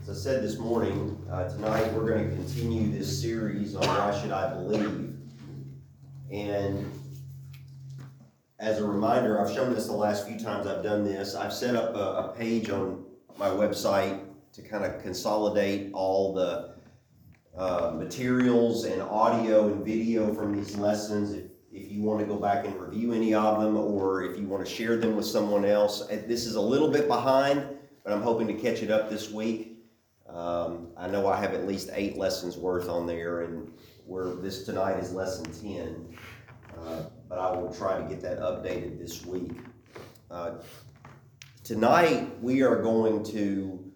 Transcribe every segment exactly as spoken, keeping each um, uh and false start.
As I said this morning, uh, tonight we're going to continue this series on Why Should I Believe? And as a reminder, I've shown this the last few times I've done this. I've set up a, a page on my website to kind of consolidate all the uh, materials and audio and video from these lessons. If, if you want to go back and review any of them, or if you want to share them with someone else. This is a little bit behind, but I'm hoping to catch it up this week. Um, I know I have at least eight lessons worth on there, and where this tonight is lesson ten, uh, but I will try to get that updated this week. Uh, tonight we are going to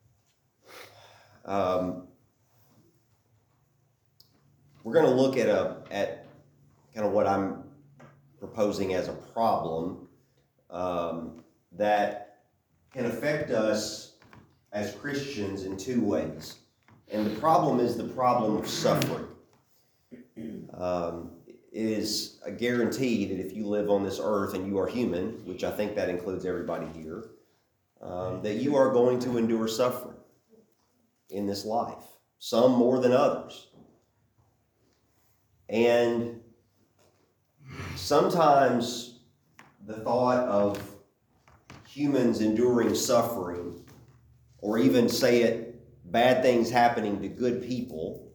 um, we're going to look at a at kind of what I'm proposing as a problem um, that can affect us as Christians in two ways. And the problem is the problem of suffering. Um, it is a guarantee that if you live on this earth and you are human, which I think that includes everybody here, um, that you are going to endure suffering in this life, some more than others. And sometimes the thought of humans enduring suffering, or even say it, bad things happening to good people,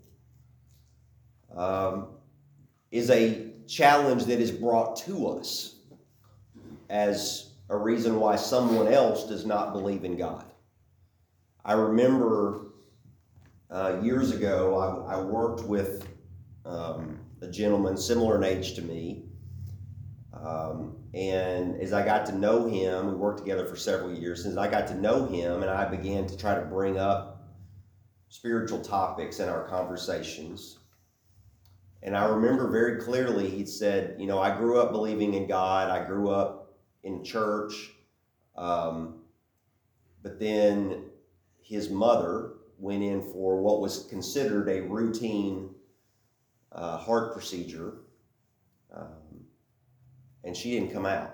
um, is a challenge that is brought to us as a reason why someone else does not believe in God. I remember uh, years ago, I, I worked with um, a gentleman similar in age to me. Um, and as I got to know him, we worked together for several years. As I got to know him, and I began to try to bring up spiritual topics in our conversations. And I remember very clearly, he said, you know, I grew up believing in God. I grew up in church. Um, but then his mother went in for what was considered a routine uh, heart procedure. Um, And she didn't come out.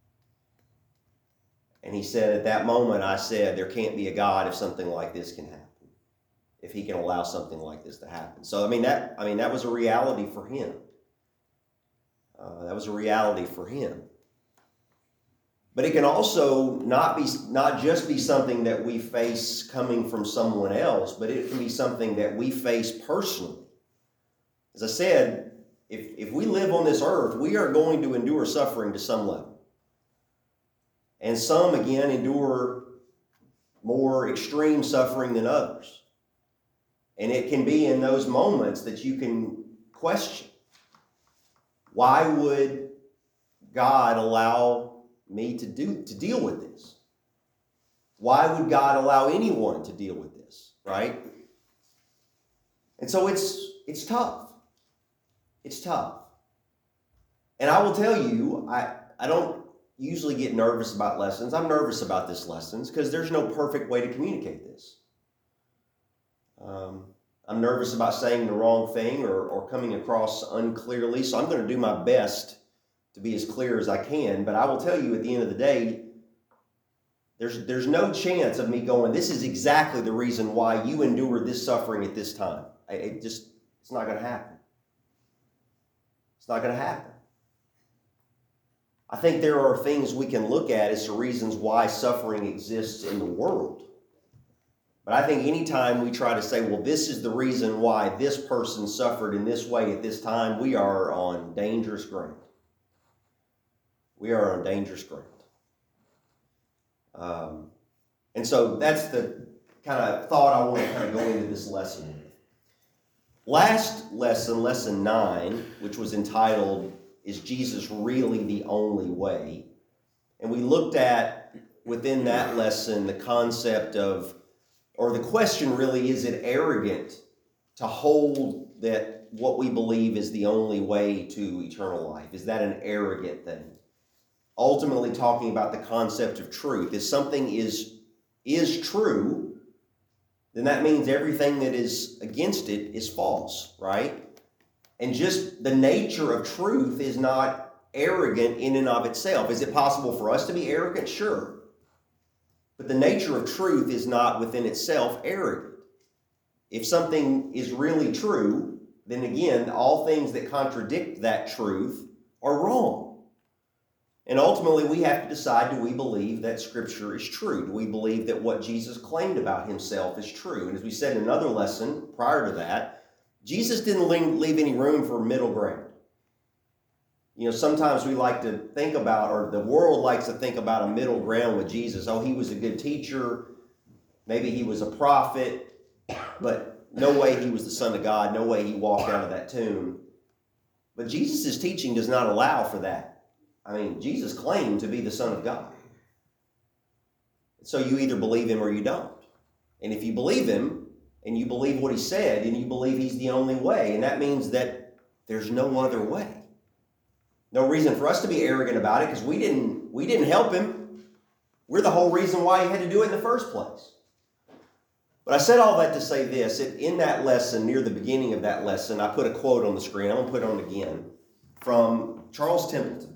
And he said, at that moment, I said, there can't be a God if something like this can happen, if he can allow something like this to happen. So, I mean, that, I mean, that was a reality for him. Uh, that was a reality for him. But it can also not be, not just be something that we face coming from someone else, but it can be something that we face personally. As I said, If, if we live on this earth, we are going to endure suffering to some level. And some, again, endure more extreme suffering than others. And it can be in those moments that you can question, why would God allow me to do to deal with this? Why would God allow anyone to deal with this, right? And so it's it's tough. It's tough. And I will tell you, I, I don't usually get nervous about lessons. I'm nervous about this lessons because there's no perfect way to communicate this. Um, I'm nervous about saying the wrong thing or, or coming across unclearly, so I'm going to do my best to be as clear as I can. But I will tell you, at the end of the day, there's, there's no chance of me going, this is exactly the reason why you endured this suffering at this time. I, it just, it's not going to happen. It's not going to happen. I think there are things we can look at as to reasons why suffering exists in the world. But I think anytime we try to say, well, this is the reason why this person suffered in this way at this time, we are on dangerous ground. We are on dangerous ground. Um, and so that's the kind of thought I want to kind of go into this lesson with. Last lesson, lesson nine, which was entitled, Is Jesus Really the Only Way? And we looked at, within that lesson, the concept of, or the question really, is it arrogant to hold that what we believe is the only way to eternal life? Is that an arrogant thing? Ultimately talking about the concept of truth. If something is, is true, then that means everything that is against it is false, right? And just the nature of truth is not arrogant in and of itself. Is it possible for us to be arrogant? Sure. But the nature of truth is not within itself arrogant. If something is really true, then again, all things that contradict that truth are wrong. And ultimately, we have to decide, do we believe that Scripture is true? Do we believe that what Jesus claimed about himself is true? And as we said in another lesson prior to that, Jesus didn't leave any room for middle ground. You know, sometimes we like to think about, or the world likes to think about a middle ground with Jesus. Oh, he was a good teacher. Maybe he was a prophet, but no way he was the Son of God. No way he walked out of that tomb. But Jesus' teaching does not allow for that. I mean, Jesus claimed to be the Son of God. So you either believe him or you don't. And if you believe him, and you believe what he said, and you believe he's the only way, and that means that there's no other way. No reason for us to be arrogant about it, because we didn't, we didn't help him. We're the whole reason why he had to do it in the first place. But I said all that to say this. In that lesson, near the beginning of that lesson, I put a quote on the screen. I'm going to put it on again. From Charles Templeton.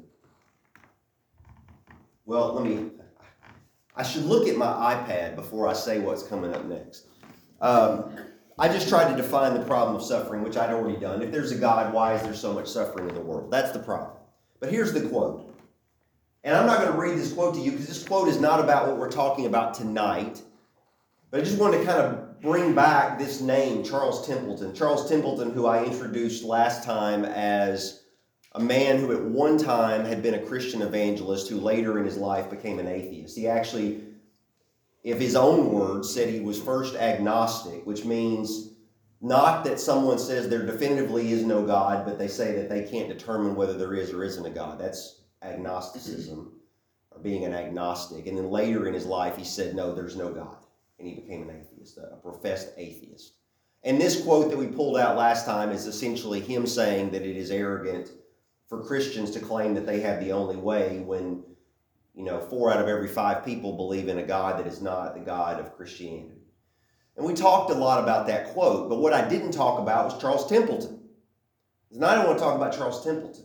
Well, let me, I should look at my iPad before I say what's coming up next. Um, I just tried to define the problem of suffering, which I'd already done. If there's a God, why is there so much suffering in the world? That's the problem. But here's the quote. And I'm not going to read this quote to you because this quote is not about what we're talking about tonight. But I just wanted to kind of bring back this name, Charles Templeton. Charles Templeton, who I introduced last time as a man who at one time had been a Christian evangelist who later in his life became an atheist. He actually, if his own words, said he was first agnostic, which means not that someone says there definitively is no God, but they say that they can't determine whether there is or isn't a God. That's agnosticism, or being an agnostic. And then later in his life, he said, no, there's no God. And he became an atheist, a professed atheist. And this quote that we pulled out last time is essentially him saying that it is arrogant for Christians to claim that they have the only way when, you know, four out of every five people believe in a God that is not the God of Christianity. And we talked a lot about that quote, but what I didn't talk about was Charles Templeton. And I don't want to talk about Charles Templeton.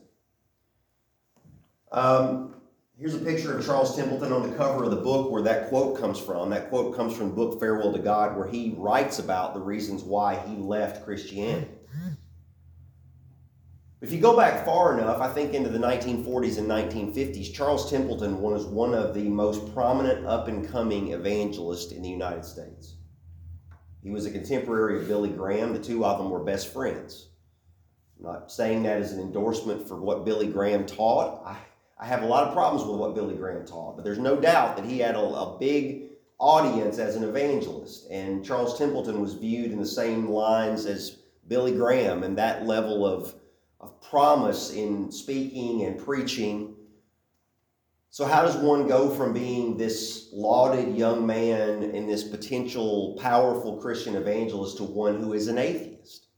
Um, here's a picture of Charles Templeton on the cover of the book where that quote comes from. That quote comes from the book Farewell to God, where he writes about the reasons why he left Christianity. If you go back far enough, I think into the nineteen forties and nineteen fifties, Charles Templeton was one of the most prominent up-and-coming evangelists in the United States. He was a contemporary of Billy Graham. The two of them were best friends. I'm not saying that as an endorsement for what Billy Graham taught. I, I have a lot of problems with what Billy Graham taught, but there's no doubt that he had a, a big audience as an evangelist, and Charles Templeton was viewed in the same lines as Billy Graham, and that level of of promise in speaking and preaching. So how does one go from being this lauded young man and this potential powerful Christian evangelist to one who is an atheist?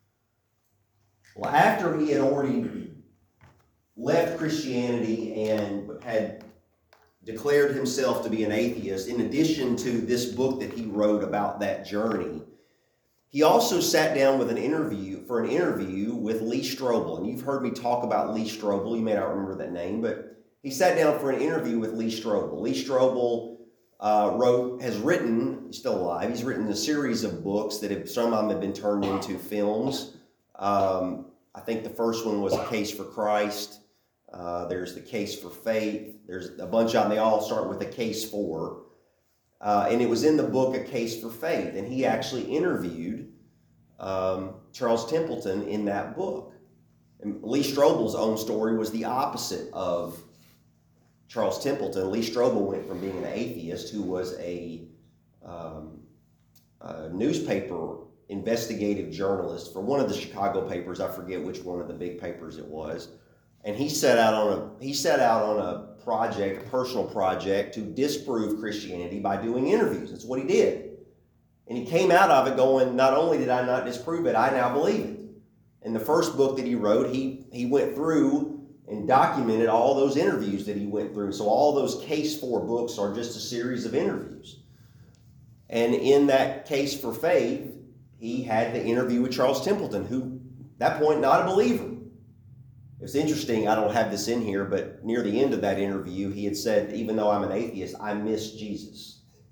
Well, after he had already left Christianity and had declared himself to be an atheist, in addition to this book that he wrote about that journey, he also sat down with an interview for an interview with Lee Strobel. And you've heard me talk about Lee Strobel. You may not remember that name, but he sat down for an interview with Lee Strobel. Lee Strobel uh, wrote, has written, he's still alive, he's written a series of books that have, some of them have been turned into films. Um, I think the first one was A Case for Christ. Uh, there's The Case for Faith. There's a bunch of them. They all start with A Case For. Uh, and it was in the book A Case for Faith. And he actually interviewed um, Charles Templeton in that book. And Lee Strobel's own story was the opposite of Charles Templeton. Lee Strobel went from being an atheist who was a, um, a newspaper investigative journalist for one of the Chicago papers. I forget which one of the big papers it was. And he set out on a he set out on a project, a personal project, to disprove Christianity by doing interviews. That's what he did. And he came out of it going, not only did I not disprove it, I now believe it. In the first book that he wrote, he, he went through and documented all those interviews that he went through. So all those Case for books are just a series of interviews. And in that Case for Faith, he had the interview with Charles Templeton, who, at that point, not a believer. It's interesting, I don't have this in here, but near the end of that interview, he had said, even though I'm an atheist, I miss Jesus.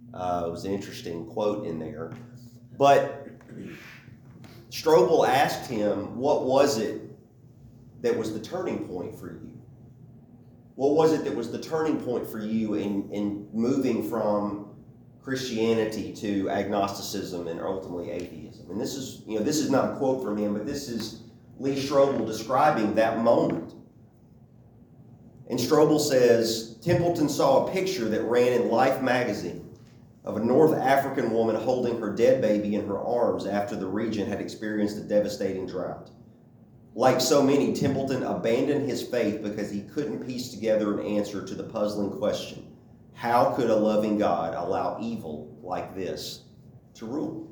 Uh, it was an interesting quote in there. But Strobel asked him, what was it that was the turning point for you? What was it that was the turning point for you in, in moving from Christianity to agnosticism and ultimately atheism? And this is, you know, this is not a quote from him, but this is Lee Strobel describing that moment. And Strobel says, Templeton saw a picture that ran in Life magazine of a North African woman holding her dead baby in her arms after the region had experienced a devastating drought. Like so many, Templeton abandoned his faith because he couldn't piece together an answer to the puzzling question, how could a loving God allow evil like this to rule?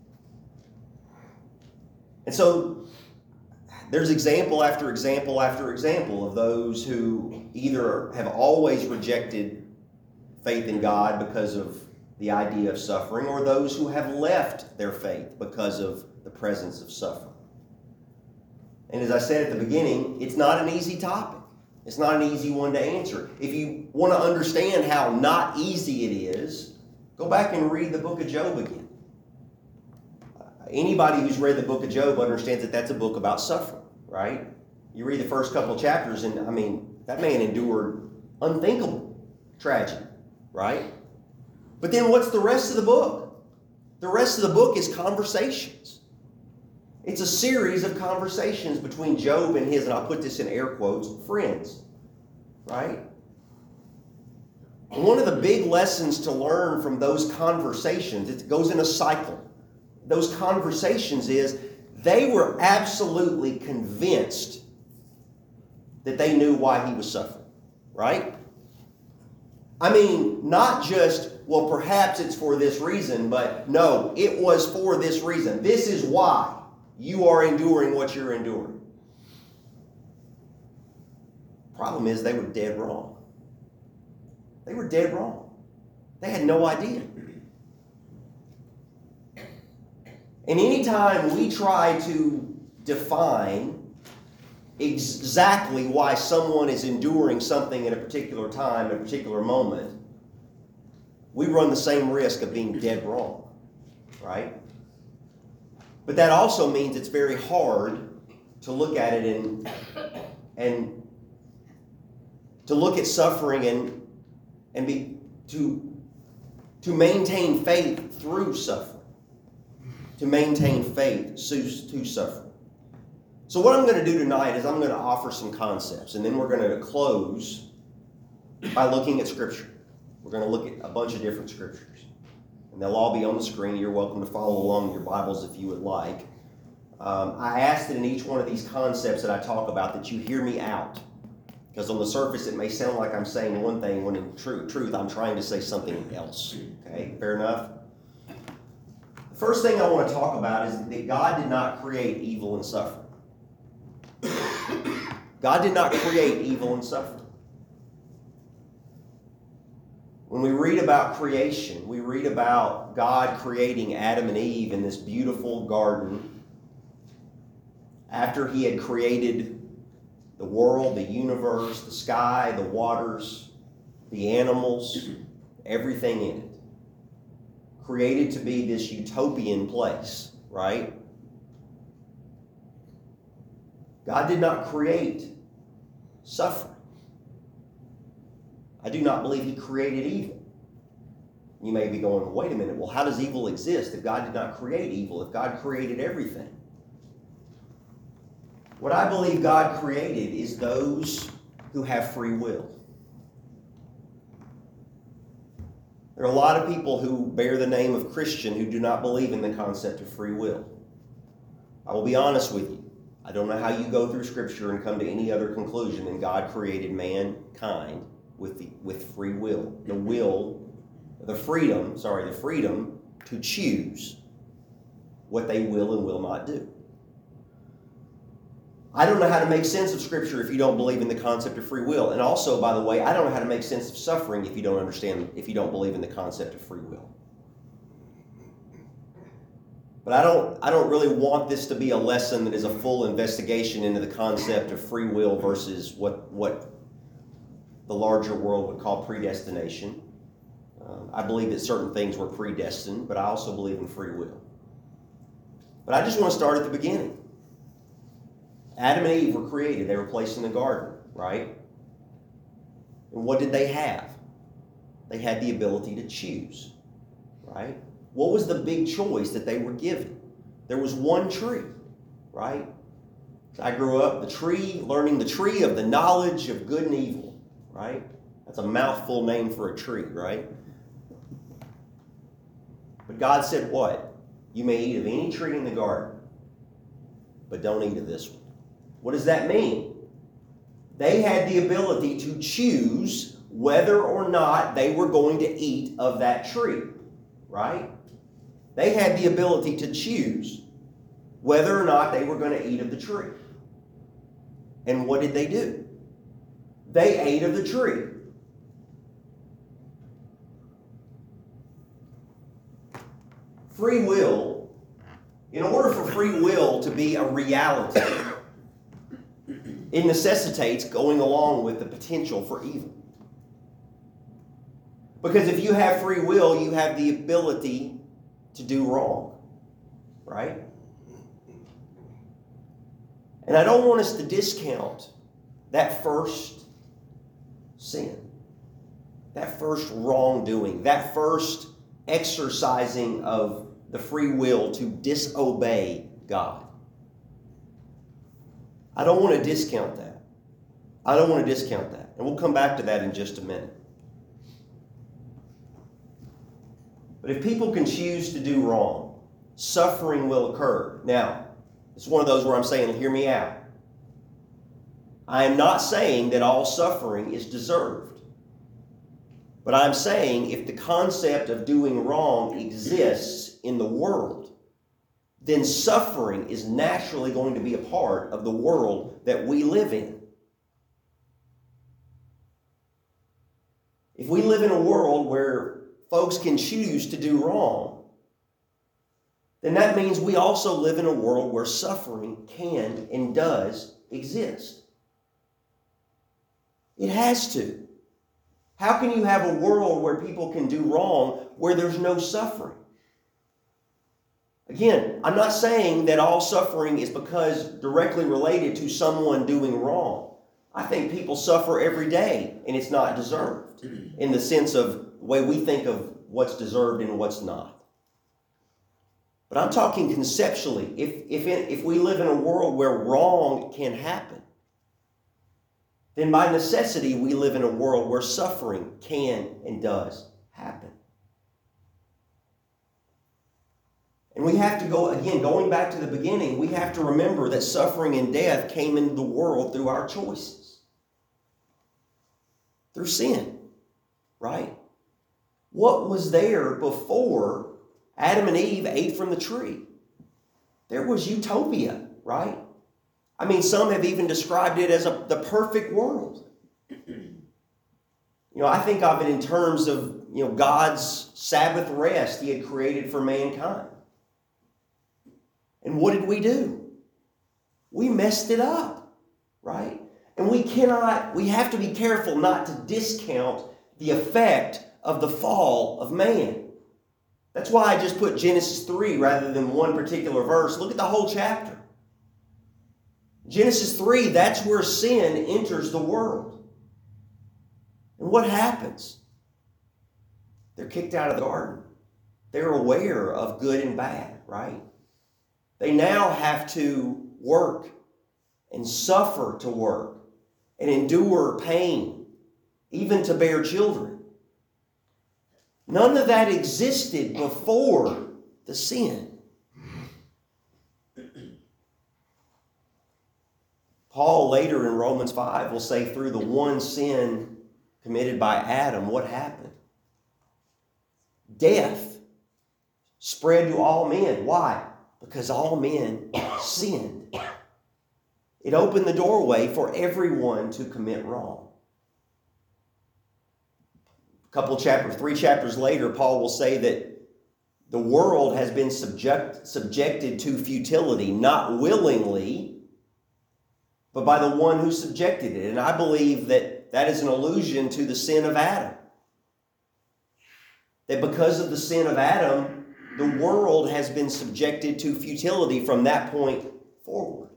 And so there's example after example after example of those who either have always rejected faith in God because of the idea of suffering, or those who have left their faith because of the presence of suffering. And as I said at the beginning, it's not an easy topic. It's not an easy one to answer. If you want to understand how not easy it is, go back and read the book of Job again. Anybody who's read the book of Job understands that that's a book about suffering, right? You read the first couple of chapters, and I mean, that man endured unthinkable tragedy, right? But then what's the rest of the book? The rest of the book is conversations. It's a series of conversations between Job and his, and I'll put this in air quotes, friends, right? And one of the big lessons to learn from those conversations, it goes in a cycle. Those conversations is they were absolutely convinced that they knew why he was suffering, right? I mean, not just, well, perhaps it's for this reason, but no, it was for this reason. This is why you are enduring what you're enduring. Problem is, they were dead wrong. They were dead wrong. They had no idea. And anytime we try to define exactly why someone is enduring something at a particular time, at a particular moment, we run the same risk of being dead wrong, right? But that also means it's very hard to look at it and, and to look at suffering and, and be, to, to maintain faith through suffering. To maintain faith to suffering. So what I'm going to do tonight is I'm going to offer some concepts, and then we're going to close by looking at Scripture. We're going to look at a bunch of different Scriptures, and they'll all be on the screen. You're welcome to follow along in your Bibles if you would like. Um, I ask that in each one of these concepts that I talk about that you hear me out, because on the surface it may sound like I'm saying one thing when in truth, truth I'm trying to say something else. Okay, fair enough? First thing I want to talk about is that God did not create evil and suffering. God did not create evil and suffering. When we read about creation, we read about God creating Adam and Eve in this beautiful garden after he had created the world, the universe, the sky, the waters, the animals, everything in it. Created to be this utopian place, right? God did not create suffering. I do not believe he created evil. You may be going, wait a minute, well, how does evil exist if God did not create evil, if God created everything? What I believe God created is those who have free will. There are a lot of people who bear the name of Christian who do not believe in the concept of free will. I will be honest with you. I don't know how you go through Scripture and come to any other conclusion than God created mankind with the, with free will. The will, the freedom, sorry, the freedom to choose what they will and will not do. I don't know how to make sense of Scripture if you don't believe in the concept of free will. And also, by the way, I don't know how to make sense of suffering if you don't understand, if you don't believe in the concept of free will. But I don't, I don't really want this to be a lesson that is a full investigation into the concept of free will versus what, what the larger world would call predestination. Uh, Um, I believe that certain things were predestined, but I also believe in free will. But I just want to start at the beginning. Adam and Eve were created. They were placed in the garden, right? And what did they have? They had the ability to choose, right? What was the big choice that they were given? There was one tree, right? So I grew up, the tree, learning the tree of the knowledge of good and evil, right? That's a mouthful name for a tree, right? But God said what? You may eat of any tree in the garden, but don't eat of this one. What does that mean? They had the ability to choose whether or not they were going to eat of that tree, right? They had the ability to choose whether or not they were going to eat of the tree. And what did they do? They ate of the tree. Free will, in order for free will to be a reality, it necessitates going along with the potential for evil. Because if you have free will, you have the ability to do wrong, right? And I don't want us to discount that first sin, that first wrongdoing, that first exercising of the free will to disobey God. I don't want to discount that. I don't want to discount that. And we'll come back to that in just a minute. But if people can choose to do wrong, suffering will occur. Now, it's one of those where I'm saying, hear me out. I am not saying that all suffering is deserved. But I'm saying if the concept of doing wrong exists in the world, then suffering is naturally going to be a part of the world that we live in. If we live in a world where folks can choose to do wrong, then that means we also live in a world where suffering can and does exist. It has to. How can you have a world where people can do wrong where there's no suffering? Again, I'm not saying that all suffering is because directly related to someone doing wrong. I think people suffer every day and it's not deserved in the sense of the way we think of what's deserved and what's not. But I'm talking conceptually. If, if, it, if we live in a world where wrong can happen, then by necessity we live in a world where suffering can and does happen. And we have to go, again, going back to the beginning, we have to remember that suffering and death came into the world through our choices. Through sin, right? What was there before Adam and Eve ate from the tree? There was utopia, right? I mean, some have even described it as a, the perfect world. You know, I think of it in terms of, you know, God's Sabbath rest He had created for mankind. And what did we do? We messed it up, right? And we cannot, we have to be careful not to discount the effect of the fall of man. That's why I just put Genesis three rather than one particular verse. Look at the whole chapter. Genesis three, that's where sin enters the world. And what happens? They're kicked out of the garden. They're aware of good and bad, right? They now have to work and suffer to work and endure pain, even to bear children. None of that existed before the sin. Paul later in Romans five will say through the one sin committed by Adam, what happened? Death spread to all men. Why? Because all men sinned. It opened the doorway for everyone to commit wrong. A couple chapters, three chapters later, Paul will say that the world has been subject, subjected to futility, not willingly, but by the one who subjected it. And I believe that that is an allusion to the sin of Adam. that because of the sin of Adam, the world has been subjected to futility from that point forward.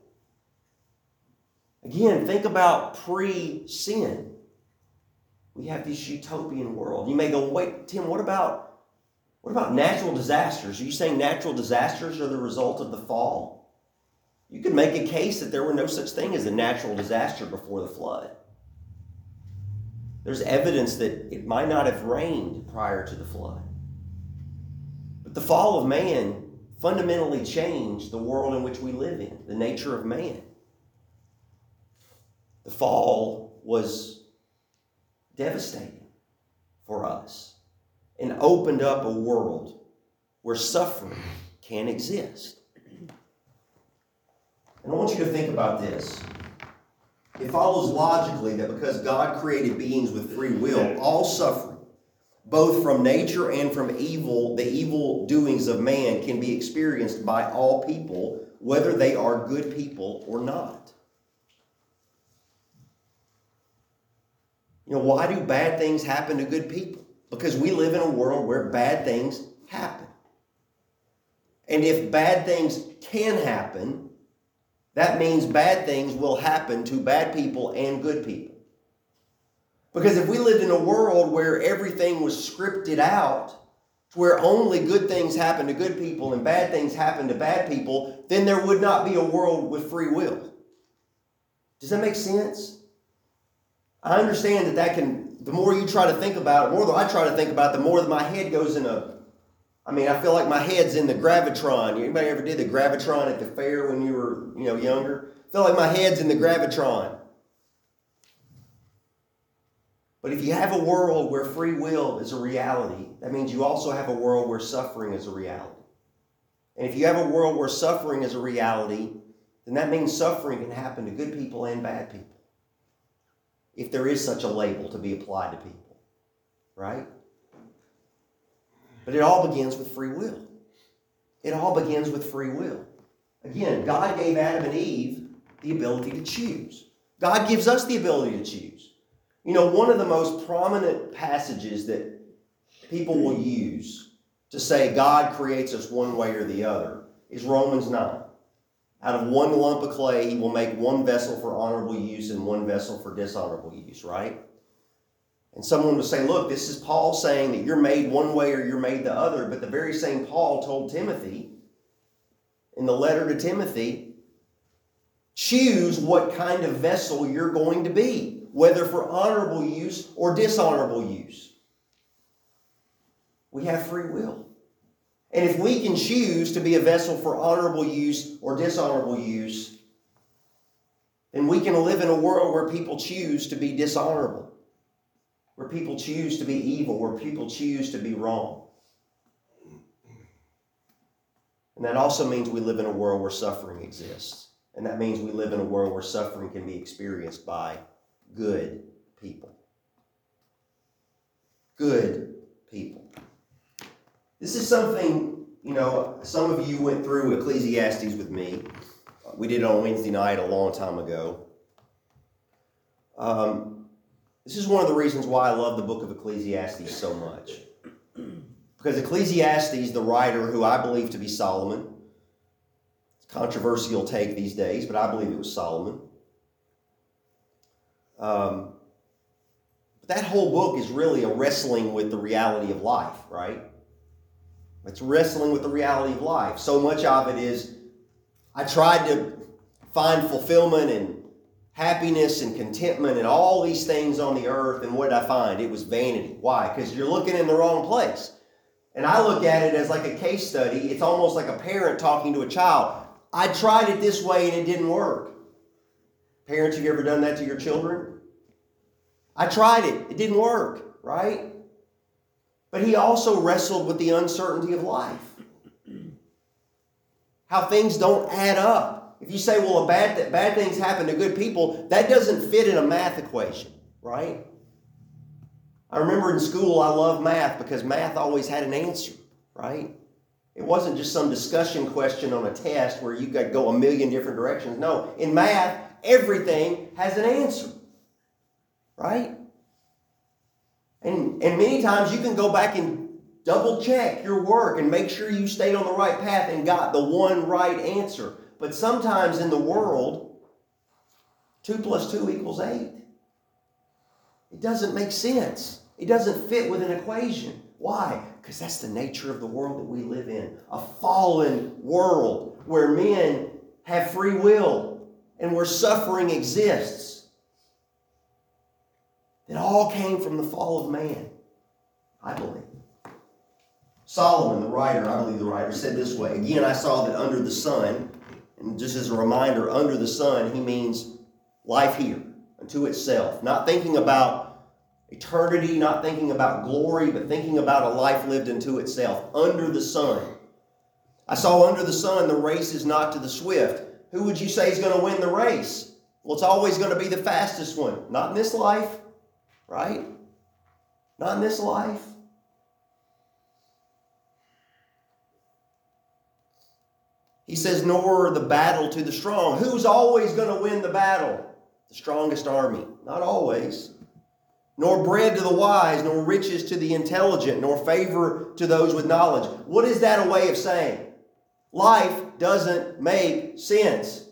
Again, think about pre-sin. We have this utopian world. You may go, wait, Tim, what about, what about natural disasters? Are you saying natural disasters are the result of the fall? You could make a case that there were no such thing as a natural disaster before the flood. There's evidence that it might not have rained prior to the flood. But the fall of man fundamentally changed the world in which we live in, the nature of man. The fall was devastating for us and opened up a world where suffering can exist. And I want you to think about this. It follows logically that because God created beings with free will, all suffering, both from nature and from evil, the evil doings of man, can be experienced by all people, whether they are good people or not. You know, why do bad things happen to good people? Because we live in a world where bad things happen. And if bad things can happen, that means bad things will happen to bad people and good people. Because if we lived in a world where everything was scripted out, to where only good things happen to good people and bad things happen to bad people, then there would not be a world with free will. Does that make sense? I understand that that can, the more you try to think about it, the more that I try to think about it, the more that my head goes in a, I mean, I feel like my head's in the gravitron. Anybody ever did the gravitron at the fair when you were, you know, younger? I feel like my head's in the gravitron. But if you have a world where free will is a reality, that means you also have a world where suffering is a reality. And if you have a world where suffering is a reality, then that means suffering can happen to good people and bad people. If there is such a label to be applied to people, right? But it all begins with free will. It all begins with free will. Again, God gave Adam and Eve the ability to choose. God gives us the ability to choose. You know, one of the most prominent passages that people will use to say God creates us one way or the other is Romans nine. Out of one lump of clay, he will make one vessel for honorable use and one vessel for dishonorable use, right? And someone would say, look, this is Paul saying that you're made one way or you're made the other. But the very same Paul told Timothy in the letter to Timothy, choose what kind of vessel you're going to be, whether for honorable use or dishonorable use. We have free will. And if we can choose to be a vessel for honorable use or dishonorable use, then we can live in a world where people choose to be dishonorable, where people choose to be evil, where people choose to be wrong. And that also means we live in a world where suffering exists. And that means we live in a world where suffering can be experienced by good people. Good people. This is something, you know, some of you went through Ecclesiastes with me. We did it on Wednesday night a long time ago. Um, this is one of the reasons why I love the book of Ecclesiastes so much. Because Ecclesiastes, the writer, who I believe to be Solomon, it's a controversial take these days, but I believe it was Solomon. Um, but that whole book is really a wrestling with the reality of life, right? It's wrestling with the reality of life. So much of it is, I tried to find fulfillment and happiness and contentment and all these things on the earth, and what did I find? It was vanity. Why? Because you're looking in the wrong place. And I look at it as like a case study. It's almost like a parent talking to a child. I tried it this way and it didn't work. Parents, have you ever done that to your children? I tried it. It didn't work, right? But he also wrestled with the uncertainty of life. How things don't add up. If you say, well, a bad, th- bad things happen to good people, that doesn't fit in a math equation, right? I remember in school, I loved math because math always had an answer, right? It wasn't just some discussion question on a test where you could go a million different directions. No, in math, everything has an answer, right? And, and many times you can go back and double check your work and make sure you stayed on the right path and got the one right answer. But sometimes in the world, two plus two equals eight. It doesn't make sense. It doesn't fit with an equation. Why? Because that's the nature of the world that we live in. A fallen world where men have free will and where suffering exists. It all came from the fall of man, I believe. Solomon, the writer, I believe the writer, said this way. Again, I saw that under the sun, and just as a reminder, under the sun, he means life here, unto itself. Not thinking about eternity, not thinking about glory, but thinking about a life lived unto itself. Under the sun. I saw under the sun the race is not to the swift. Who would you say is going to win the race? Well, it's always going to be the fastest one. Not in this life, right? Not in this life. He says, nor the battle to the strong. Who's always going to win the battle? The strongest army. Not always. Nor bread to the wise, nor riches to the intelligent, nor favor to those with knowledge. What is that a way of saying? Life doesn't make sense.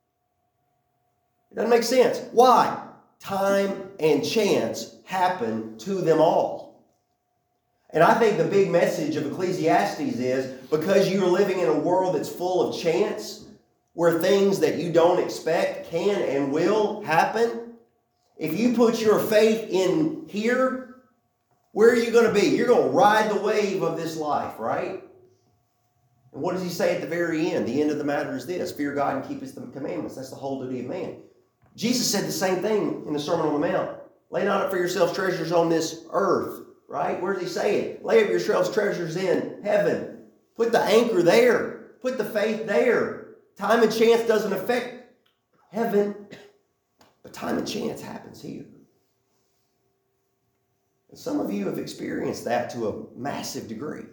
It doesn't make sense. Why? Time and chance happen to them all. And I think the big message of Ecclesiastes is, because you're living in a world that's full of chance, where things that you don't expect can and will happen, if you put your faith in here, where are you going to be? You're going to ride the wave of this life, right? And what does he say at the very end? The end of the matter is this: fear God and keep his commandments. That's the whole duty of man. Jesus said the same thing in the Sermon on the Mount. Lay not up for yourselves treasures on this earth, right? Where does he say it? Lay up yourselves treasures in heaven. Put the anchor there. Put the faith there. Time and chance doesn't affect heaven, but time and chance happens here. And some of you have experienced that to a massive degree.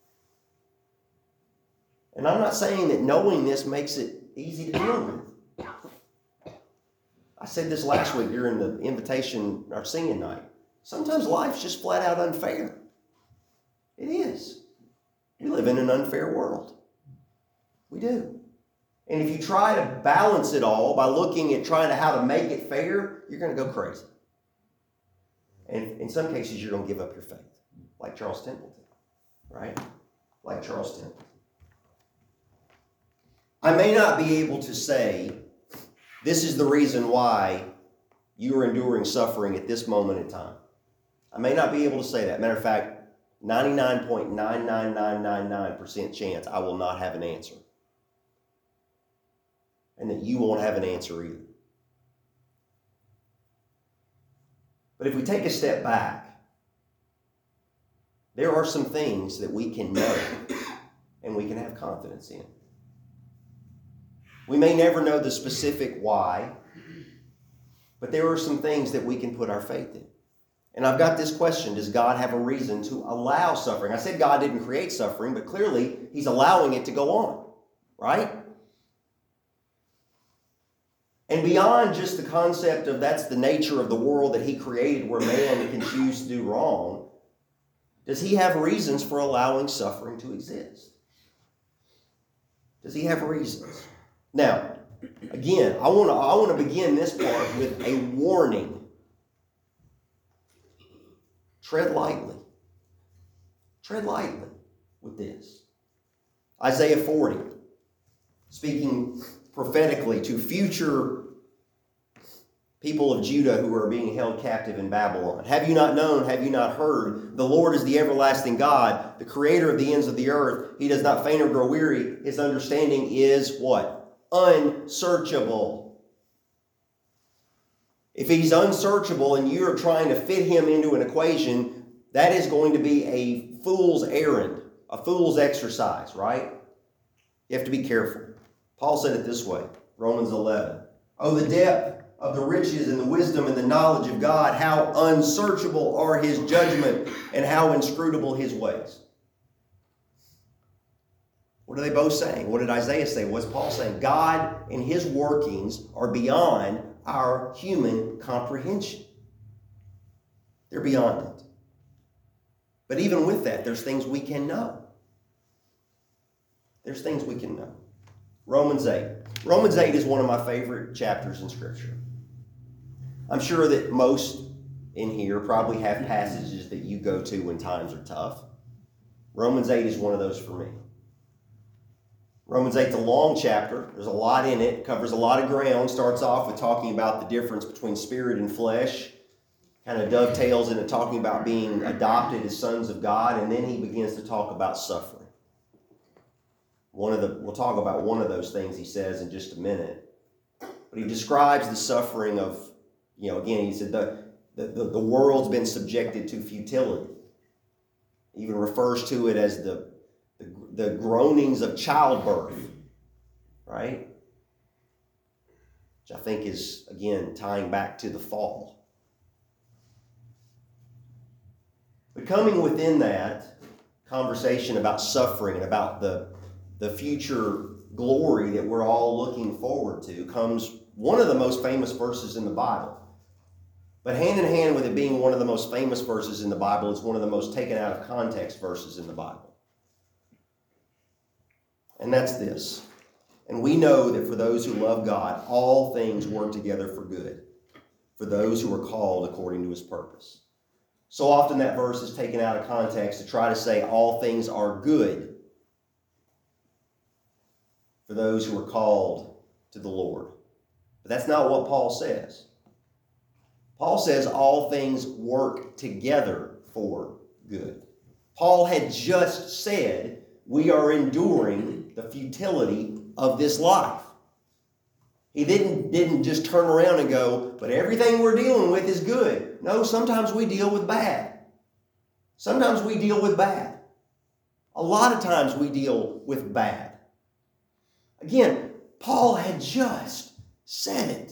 And I'm not saying that knowing this makes it easy to deal with. I said this last week during the invitation, our singing night. Sometimes life's just flat out unfair. It is. We live in an unfair world. We do. And if you try to balance it all by looking at trying to how to make it fair, you're going to go crazy. And in some cases, you're going to give up your faith, like Charles Temple did, right? Like Charles Temple. I may not be able to say, this is the reason why you are enduring suffering at this moment in time. I may not be able to say that. Matter of fact, ninety-nine point nine nine nine nine nine percent chance I will not have an answer. And that you won't have an answer either. But if we take a step back, there are some things that we can know and we can have confidence in. We may never know the specific why, but there are some things that we can put our faith in. And I've got this question: does God have a reason to allow suffering? I said God didn't create suffering, but clearly he's allowing it to go on, right? And beyond just the concept of that's the nature of the world that he created where man can choose to do wrong, does he have reasons for allowing suffering to exist? Does he have reasons? Now, again, I want to I want to begin this part with a warning. Tread lightly. Tread lightly with this. Isaiah forty, speaking prophetically to future people of Judah who are being held captive in Babylon. Have you not known? Have you not heard? The Lord is the everlasting God, the creator of the ends of the earth. He does not faint or grow weary. His understanding is what? Unsearchable. If he's unsearchable and you're trying to fit him into an equation, that is going to be a fool's errand, a fool's exercise, right? You have to be careful. Paul said it this way, Romans eleven. Oh, the depth of the riches and the wisdom and the knowledge of God, how unsearchable are his judgment and how inscrutable his ways. What are they both saying? What did Isaiah say? What's Paul saying? God and his workings are beyond our human comprehension. They're beyond it. But even with that, there's things we can know. There's things we can know. Romans eight. Romans eight is one of my favorite chapters in Scripture. I'm sure that most in here probably have passages that you go to when times are tough. Romans eight is one of those for me. Romans eight is a long chapter. There's a lot in it. Covers a lot of ground. Starts off with talking about the difference between spirit and flesh. Kind of dovetails into talking about being adopted as sons of God. And then he begins to talk about suffering. One of the, we'll talk about one of those things he says in just a minute. But he describes the suffering of, you know, again, he said the, the, the, the world's been subjected to futility. He even refers to it as the The, the groanings of childbirth, right? Which I think is, again, tying back to the fall. But coming within that conversation about suffering and about the, the future glory that we're all looking forward to comes one of the most famous verses in the Bible. But hand in hand with it being one of the most famous verses in the Bible, it's one of the most taken out of context verses in the Bible. And that's this. And we know that for those who love God, all things work together for good, for those who are called according to his purpose. So often that verse is taken out of context to try to say all things are good for those who are called to the Lord. But that's not what Paul says. Paul says all things work together for good. Paul had just said we are enduring the futility of this life. He didn't, didn't just turn around and go, but everything we're dealing with is good. No, sometimes we deal with bad. Sometimes we deal with bad. A lot of times we deal with bad. Again, Paul had just said it.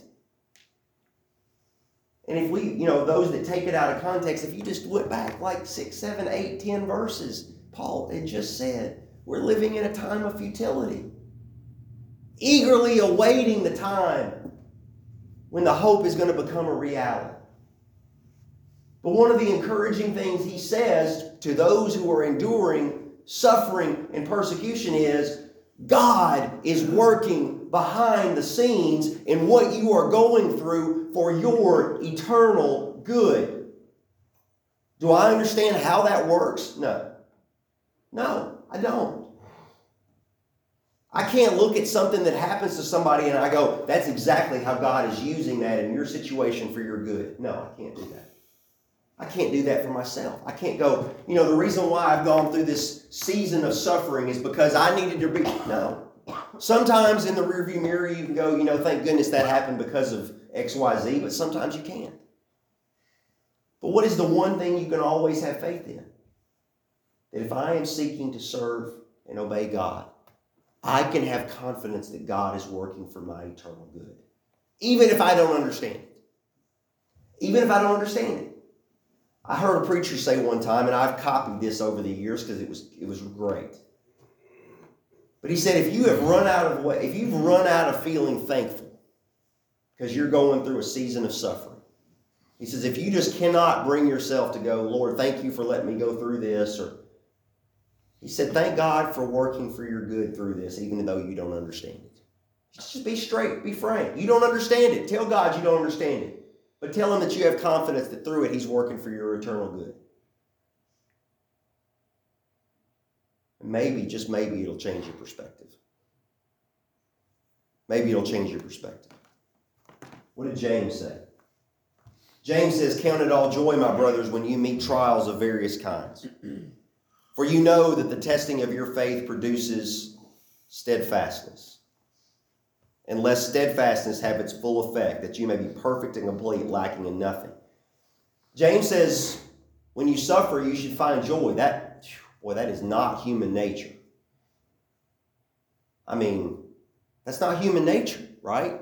And if we, you know, those that take it out of context, if you just went back like six, seven, eight, ten verses, Paul had just said, we're living in a time of futility. Eagerly awaiting the time when the hope is going to become a reality. But one of the encouraging things he says to those who are enduring suffering and persecution is, God is working behind the scenes in what you are going through for your eternal good. Do I understand how that works? No. No, I don't. I can't look at something that happens to somebody and I go, that's exactly how God is using that in your situation for your good. No, I can't do that. I can't do that for myself. I can't go, you know, the reason why I've gone through this season of suffering is because I needed to be. No. Sometimes in the rearview mirror you can go, you know, thank goodness that happened because of X Y Z, but sometimes you can't. But what is the one thing you can always have faith in? That if I am seeking to serve and obey God, I can have confidence that God is working for my eternal good. Even if I don't understand it. Even if I don't understand it. I heard a preacher say one time, and I've copied this over the years because it was it was great. But he said, if you have run out of way, if you've run out of feeling thankful because you're going through a season of suffering, he says, if you just cannot bring yourself to go, Lord, thank you for letting me go through this, or he said, thank God for working for your good through this, even though you don't understand it. Just be straight, be frank. You don't understand it. Tell God you don't understand it. But tell him that you have confidence that through it, he's working for your eternal good. And maybe, just maybe, it'll change your perspective. Maybe it'll change your perspective. What did James say? James says, count it all joy, my brothers, when you meet trials of various kinds. For you know that the testing of your faith produces steadfastness. And let steadfastness have its full effect, that you may be perfect and complete, lacking in nothing. James says, when you suffer, you should find joy. That, boy, that is not human nature. I mean, that's not human nature, right?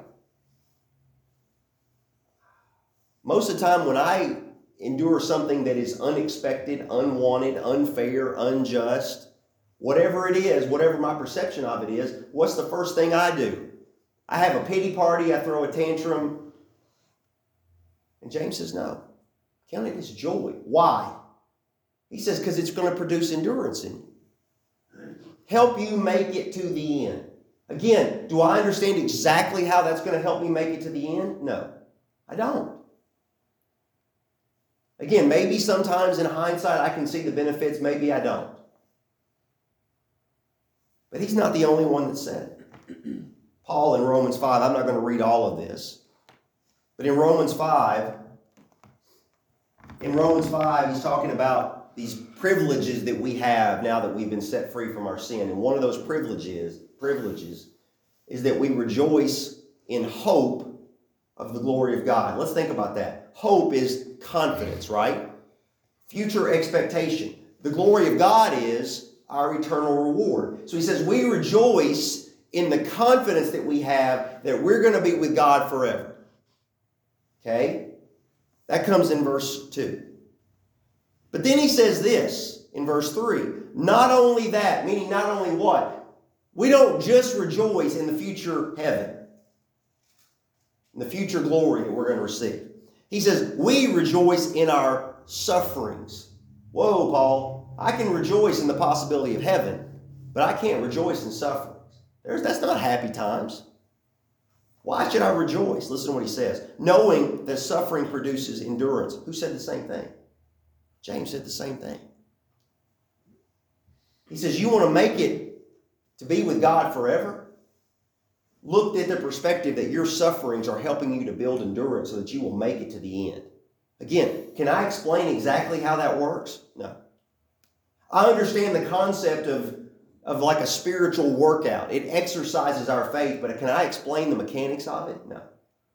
Most of the time when I endure something that is unexpected, unwanted, unfair, unjust, whatever it is, whatever my perception of it is, what's the first thing I do? I have a pity party, I throw a tantrum. And James says, no, count it as joy. Why? He says, because it's going to produce endurance in you. Help you make it to the end. Again, do I understand exactly how that's going to help me make it to the end? No, I don't. Again, maybe sometimes in hindsight I can see the benefits, maybe I don't. But he's not the only one that said it. Paul in Romans five, I'm not going to read all of this, but in Romans five, in Romans five, he's talking about these privileges that we have now that we've been set free from our sin. And one of those privileges, privileges is that we rejoice in hope of the glory of God. Let's think about that. Hope is confidence, right? Future expectation. The glory of God is our eternal reward. So he says we rejoice in the confidence that we have that we're going to be with God forever. Okay? That comes in verse two. But then he says this in verse three. Not only that, meaning not only what? We don't just rejoice in the future heaven, in the future glory that we're going to receive. He says we rejoice in our sufferings. Whoa, Paul, I can rejoice in the possibility of heaven, but I can't rejoice in sufferings. There's, that's not happy times. Why should I rejoice? Listen to what he says. Knowing that suffering produces endurance. Who said the same thing? James said the same thing. He says, you want to make it to be with God forever? Look at the perspective that your sufferings are helping you to build endurance so that you will make it to the end. Again, can I explain exactly how that works? No. I understand the concept of, of like a spiritual workout. It exercises our faith, but can I explain the mechanics of it? No.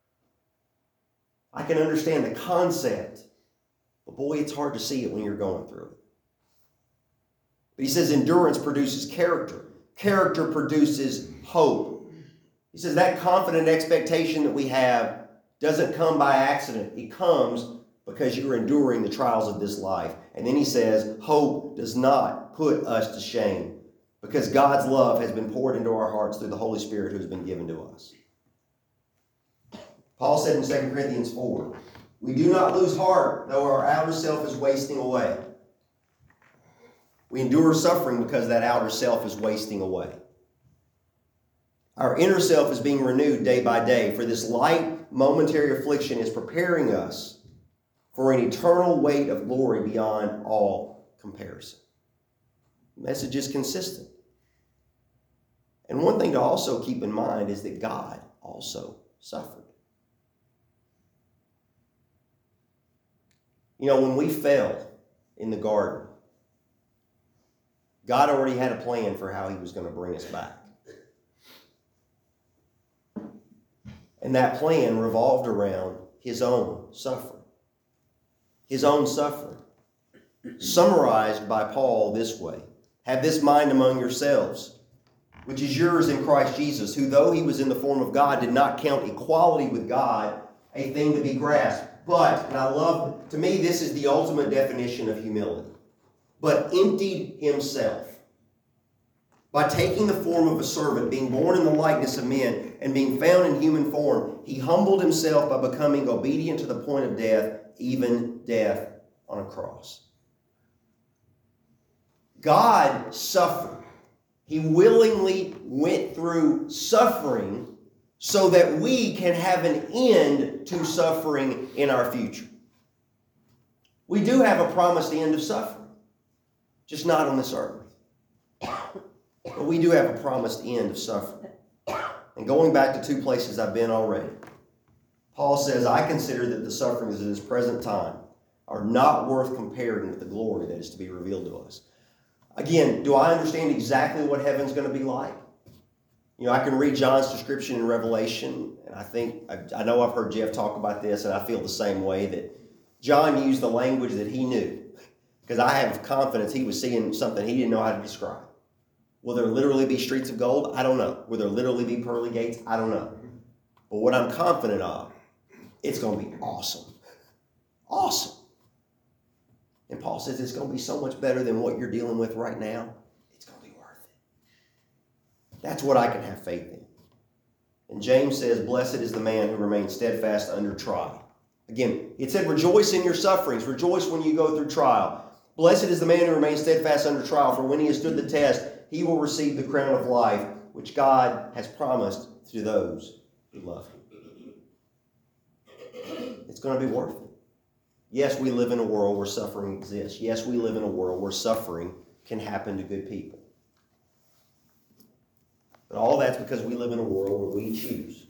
I can understand the concept, but boy, it's hard to see it when you're going through it. But he says endurance produces character. Character produces hope. He says that confident expectation that we have doesn't come by accident. It comes because you're enduring the trials of this life. And then he says, hope does not put us to shame because God's love has been poured into our hearts through the Holy Spirit who has been given to us. Paul said in Second Corinthians four, we do not lose heart, though our outer self is wasting away. We endure suffering because that outer self is wasting away. Our inner self is being renewed day by day, for this light, momentary affliction is preparing us for an eternal weight of glory beyond all comparison. The message is consistent. And one thing to also keep in mind is that God also suffered. You know, when we fell in the garden, God already had a plan for how he was going to bring us back. And that plan revolved around his own suffering. His own suffering. Summarized by Paul this way. Have this mind among yourselves, which is yours in Christ Jesus, who though he was in the form of God, did not count equality with God a thing to be grasped. But, and I love, to me, this is the ultimate definition of humility. But emptied himself by taking the form of a servant, being born in the likeness of men, and being found in human form, he humbled himself by becoming obedient to the point of death, even death on a cross. God suffered. He willingly went through suffering so that we can have an end to suffering in our future. We do have a promised end of suffering, just not on this earth. But we do have a promised end of suffering. And going back to two places I've been already, Paul says, I consider that the sufferings of this present time are not worth comparing with the glory that is to be revealed to us. Again, do I understand exactly what heaven's going to be like? You know, I can read John's description in Revelation, and I think, I, I know I've heard Jeff talk about this, and I feel the same way, that John used the language that he knew. Because I have confidence he was seeing something he didn't know how to describe. Will there literally be streets of gold? I don't know. Will there literally be pearly gates? I don't know. But what I'm confident of, it's going to be awesome. Awesome. And Paul says it's going to be so much better than what you're dealing with right now. It's going to be worth it. That's what I can have faith in. And James says, blessed is the man who remains steadfast under trial. Again, it said rejoice in your sufferings. Rejoice when you go through trial. Blessed is the man who remains steadfast under trial, for when he has stood the test, he will receive the crown of life, which God has promised to those who love him. It's going to be worth it. Yes, we live in a world where suffering exists. Yes, we live in a world where suffering can happen to good people. But all that's because we live in a world where we choose.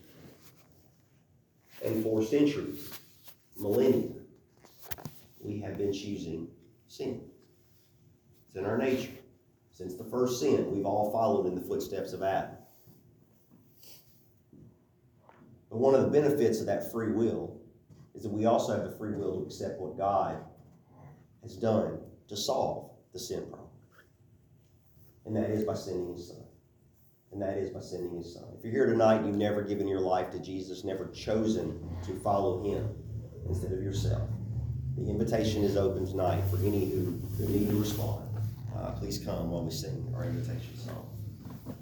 And for centuries, millennia, we have been choosing sin. It's in our nature. Since the first sin, we've all followed in the footsteps of Adam. But one of the benefits of that free will is that we also have the free will to accept what God has done to solve the sin problem. And that is by sending his son. And that is by sending his son. If you're here tonight and you've never given your life to Jesus, never chosen to follow him instead of yourself, the invitation is open tonight for any who, who need to respond. Uh, please come while we sing our invitation song.